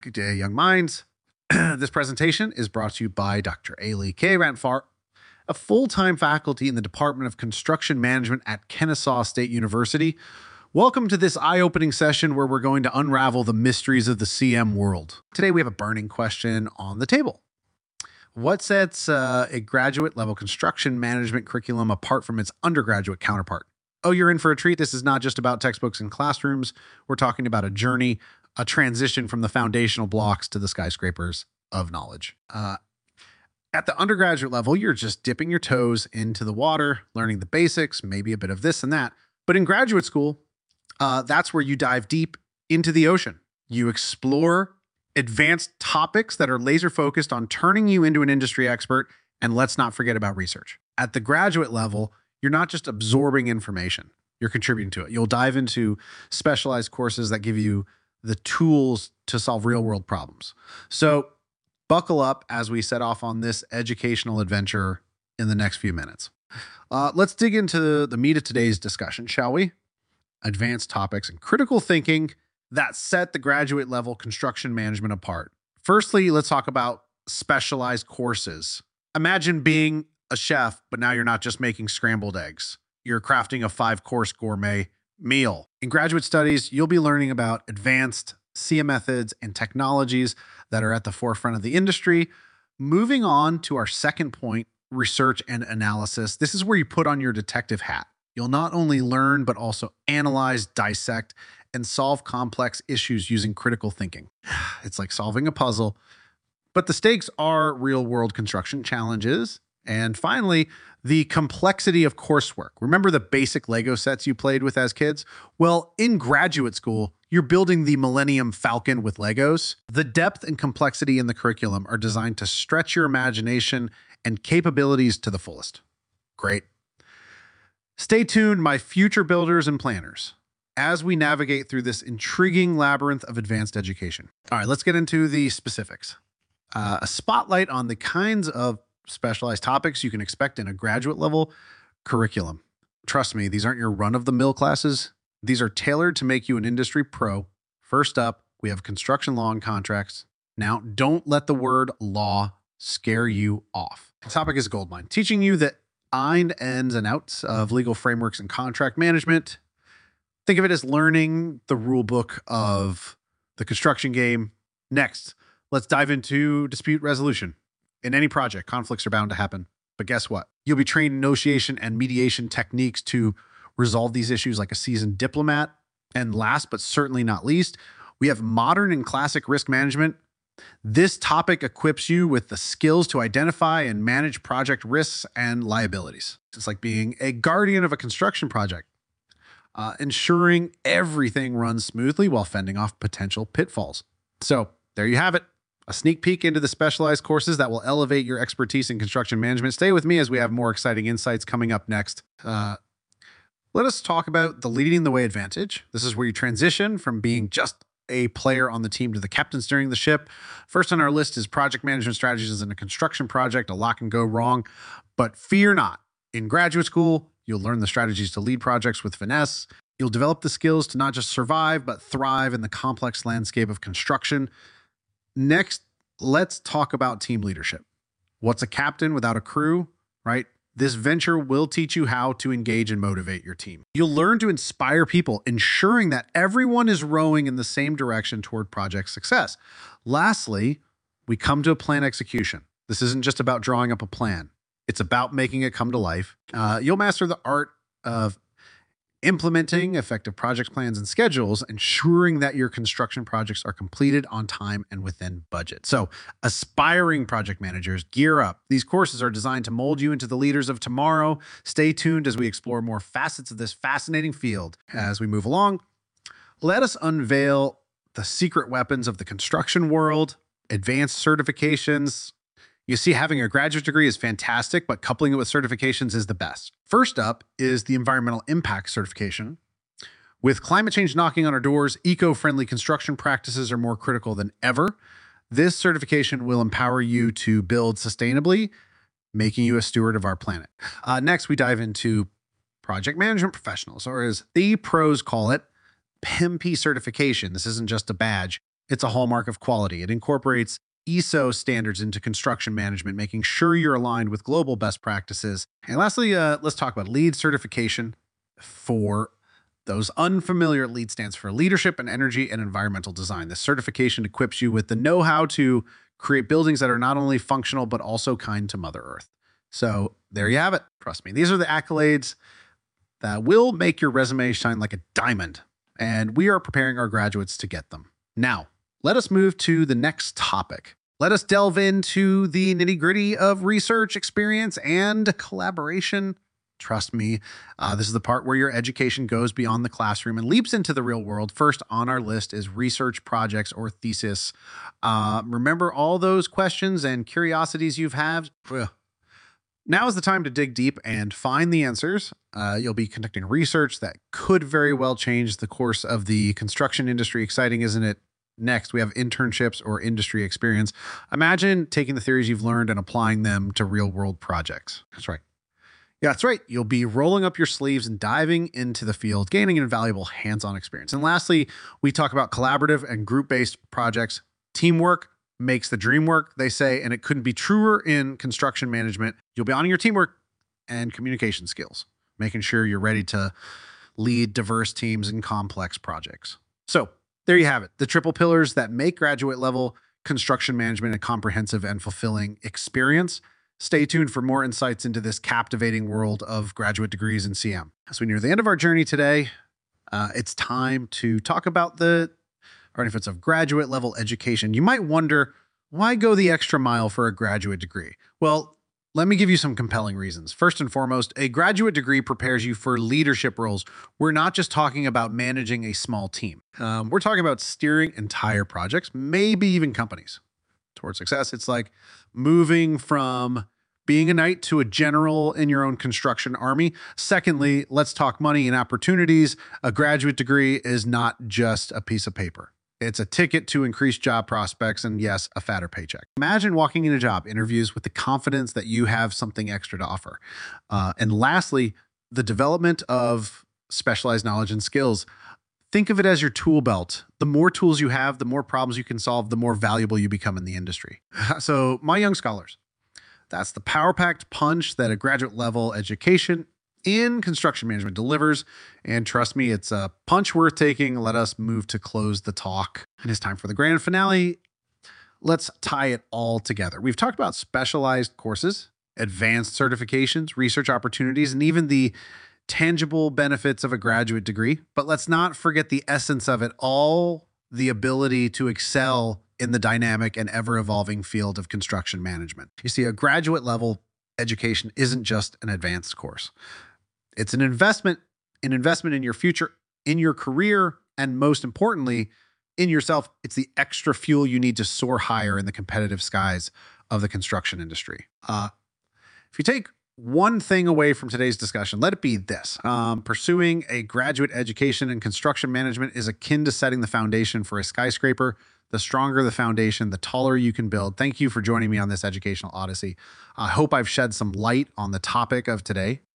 Good day, young minds. This presentation is brought to you by Dr. Ailey K. Rantfart, a full-time faculty in the Department of Construction Management at Kennesaw State University. Welcome to this eye-opening session where we're going to unravel the mysteries of the CM world. Today we have a burning question on the table. What sets a graduate-level construction management curriculum apart from its undergraduate counterpart? Oh, you're in for a treat. This is not just about textbooks and classrooms. We're talking about a journey, a transition from the foundational blocks to the skyscrapers of knowledge. At the undergraduate level, you're just dipping your toes into the water, learning the basics, maybe a bit of this and that. But in graduate school, that's where you dive deep into the ocean. You explore advanced topics that are laser focused on turning you into an industry expert. And let's not forget about research. At the graduate level, you're not just absorbing information, you're contributing to it. You'll dive into specialized courses that give you the tools to solve real world problems. So buckle up as we set off on this educational adventure in the next few minutes. Let's dig into the meat of today's discussion, shall we? Advanced topics and critical thinking that set the graduate level construction management apart. Firstly, let's talk about specialized courses. Imagine being a chef, but now you're not just making scrambled eggs. You're crafting a 5-course gourmet meal. In graduate studies, you'll be learning about advanced CM methods and technologies that are at the forefront of the industry. Moving on to our second point, research and analysis. This is where you put on your detective hat. You'll not only learn, but also analyze, dissect, and solve complex issues using critical thinking. It's like solving a puzzle, but the stakes are real-world construction challenges. And finally, the complexity of coursework. Remember the basic Lego sets you played with as kids? Well, in graduate school, you're building the Millennium Falcon with Legos. The depth and complexity in the curriculum are designed to stretch your imagination and capabilities to the fullest. Great. Stay tuned, my future builders and planners, as we navigate through this intriguing labyrinth of advanced education. All right, let's get into the specifics. A spotlight on the kinds of specialized topics you can expect in a graduate level curriculum. Trust me, these aren't your run-of-the-mill classes. These are tailored to make you an industry pro. First up, we have construction law and contracts. Now, don't let the word law scare you off. The topic is goldmine, teaching you the ins and outs of legal frameworks and contract management. Think of it as learning the rule book of the construction game. Next, let's dive into dispute resolution. In any project, conflicts are bound to happen. But guess what? You'll be trained in negotiation and mediation techniques to resolve these issues like a seasoned diplomat. And last but certainly not least, we have modern and classic risk management. This topic equips you with the skills to identify and manage project risks and liabilities. It's like being a guardian of a construction project, ensuring everything runs smoothly while fending off potential pitfalls. So there you have it. A sneak peek into the specialized courses that will elevate your expertise in construction management. Stay with me as we have more exciting insights coming up next. Let us talk about the leading the way advantage. This is where you transition from being just a player on the team to the captain steering the ship. First on our list is project management strategies in a construction project. A lot can go wrong, but fear not. In graduate school, you'll learn the strategies to lead projects with finesse. You'll develop the skills to not just survive, but thrive in the complex landscape of construction. Next, let's talk about team leadership. What's a captain without a crew, right? This venture will teach you how to engage and motivate your team. You'll learn to inspire people, ensuring that everyone is rowing in the same direction toward project success. Lastly, we come to a plan execution. This isn't just about drawing up a plan. It's about making it come to life. You'll master the art of implementing effective project plans and schedules, ensuring that your construction projects are completed on time and within budget. So aspiring project managers, gear up. These courses are designed to mold you into the leaders of tomorrow. Stay tuned as we explore more facets of this fascinating field. As we move along, let us unveil the secret weapons of the construction world, advanced certifications. You see, having a graduate degree is fantastic, but coupling it with certifications is the best. First up is the environmental impact certification. With climate change knocking on our doors, eco-friendly construction practices are more critical than ever. This certification will empower you to build sustainably, making you a steward of our planet. Next, we dive into project management professionals, or as the pros call it, PMP certification. This isn't just a badge. It's a hallmark of quality. It incorporates ISO standards into construction management, making sure you're aligned with global best practices. And lastly, let's talk about LEED certification. For those unfamiliar, LEED stands for Leadership in Energy and Environmental Design. This certification equips you with the know-how to create buildings that are not only functional, but also kind to Mother Earth. So there you have it. Trust me, these are the accolades that will make your resume shine like a diamond. And we are preparing our graduates to get them. Now, let us move to the next topic. Let us delve into the nitty-gritty of research, experience, and collaboration. Trust me, this is the part where your education goes beyond the classroom and leaps into the real world. First on our list is research projects or thesis. Remember all those questions and curiosities you've had? Now is the time to dig deep and find the answers. You'll be conducting research that could very well change the course of the construction industry. Exciting, isn't it? Next, we have internships or industry experience. Imagine taking the theories you've learned and applying them to real-world projects. That's right. Yeah, that's right. You'll be rolling up your sleeves and diving into the field, gaining an invaluable hands-on experience. And lastly, we talk about collaborative and group-based projects. Teamwork makes the dream work, they say, and it couldn't be truer in construction management. You'll be honing your teamwork and communication skills, making sure you're ready to lead diverse teams in complex projects. So there you have it, the triple pillars that make graduate level construction management a comprehensive and fulfilling experience. Stay tuned for more insights into this captivating world of graduate degrees in CM. As we near the end of our journey today, it's time to talk about the benefits of graduate level education. You might wonder, why go the extra mile for a graduate degree? Well, let me give you some compelling reasons. First and foremost, a graduate degree prepares you for leadership roles. We're not just talking about managing a small team. We're talking about steering entire projects, maybe even companies, towards success. It's like moving from being a knight to a general in your own construction army. Secondly, let's talk money and opportunities. A graduate degree is not just a piece of paper. It's a ticket to increased job prospects and, yes, a fatter paycheck. Imagine walking into job interviews with the confidence that you have something extra to offer. And lastly, the development of specialized knowledge and skills. Think of it as your tool belt. The more tools you have, the more problems you can solve, the more valuable you become in the industry. So, my young scholars, that's the power-packed punch that a graduate level education in construction management delivers. And trust me, it's a punch worth taking. Let us move to close the talk. It is time for the grand finale. Let's tie it all together. We've talked about specialized courses, advanced certifications, research opportunities, and even the tangible benefits of a graduate degree. But let's not forget the essence of it all, the ability to excel in the dynamic and ever-evolving field of construction management. You see, a graduate level education isn't just an advanced course. It's an investment in your future, in your career, and most importantly, in yourself. It's the extra fuel you need to soar higher in the competitive skies of the construction industry. If you take one thing away from today's discussion, let it be this. Pursuing a graduate education in construction management is akin to setting the foundation for a skyscraper. The stronger the foundation, the taller you can build. Thank you for joining me on this educational odyssey. I hope I've shed some light on the topic of today.